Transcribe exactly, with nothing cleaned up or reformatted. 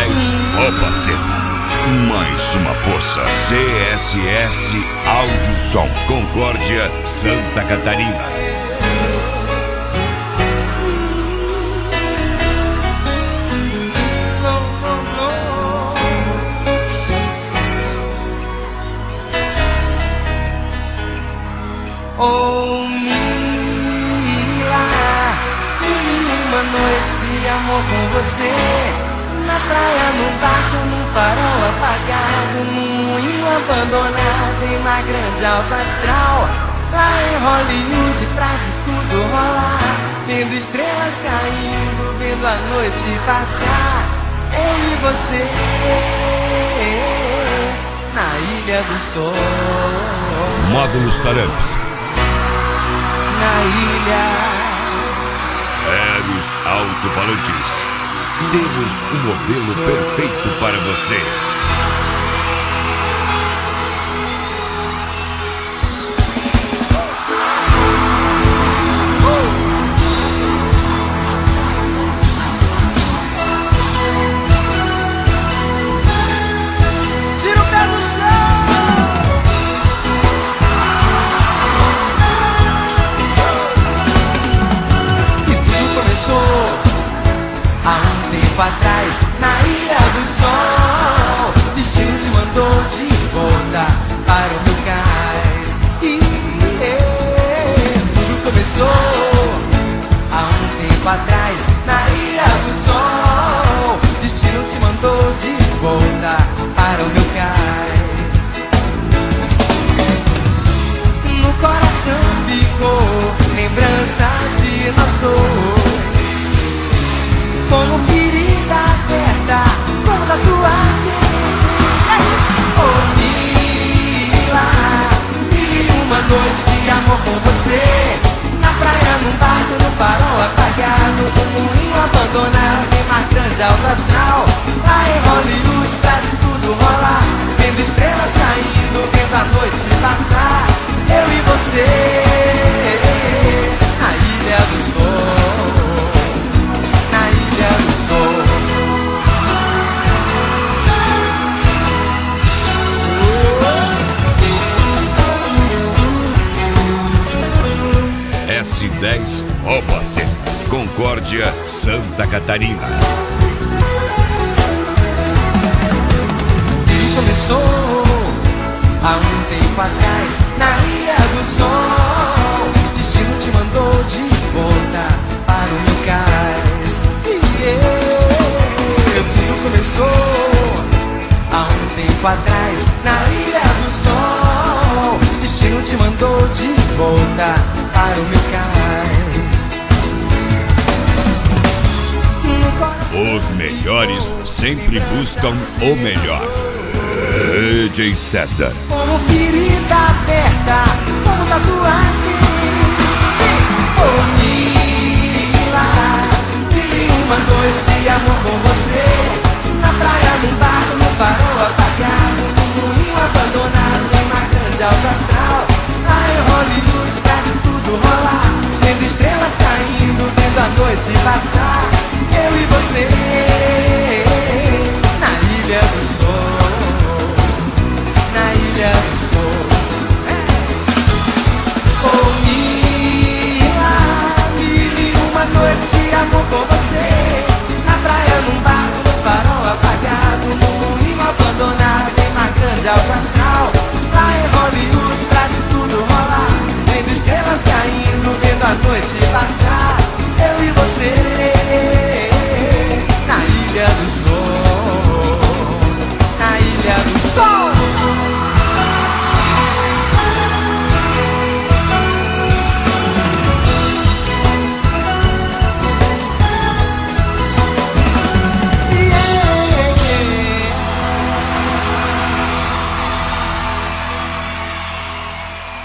dez rouba a cena. Mais uma força. C S S Áudio Som Concórdia, Santa Catarina. Oh, Mila, uma noite de amor com você. Na praia, num barco, num farol apagado, num moinho abandonado em uma grande alta astral. Lá em Hollywood, pra de tudo rolar, vendo estrelas caindo, vendo a noite passar. Eu e você na Ilha do Sol. Módulos Taramps. Na ilha Eros Alto-Falantes. Temos um modelo perfeito para você. Tira o pé do chão. Há um tempo atrás, na Ilha do Sol, destino te mandou de volta para o meu cais. E yeah, tudo começou há um tempo atrás, na Ilha do Sol, destino te mandou de volta para o meu cais. No coração ficou lembranças de nós dois, como ferida aberta, como tatuagem. Oh, Mila, vivi uma noite de amor com você. Na praia, num barco, no farol apagado, num moinho abandonado em mar grande alto astral. Lá em Hollywood, pra de tudo rolar, vendo estrelas caindo, vendo a noite passar. Eu e você na Ilha do Sol. Na Ilha do Sol. S dez rouba a cena. Concórdia, Santa Catarina. E começou há um tempo atrás, na Ilha do Sol. Destino te mandou de volta para o meu cais. Yeah, tudo começou há um tempo atrás, na Ilha do Sol. Destino te mandou de volta para o meu cais. Os melhores sempre buscam o melhor. D J César. Como ferida aberta, como tatuagem. Oh, Mila, vivi uma noite de amor com você. Na praia, num barco, no farol apagado, num moinho abandonado em uma grande alta astral. Lá em Hollywood, pra de tudo rolar, vendo estrelas caindo, vendo a noite passar. Eu e você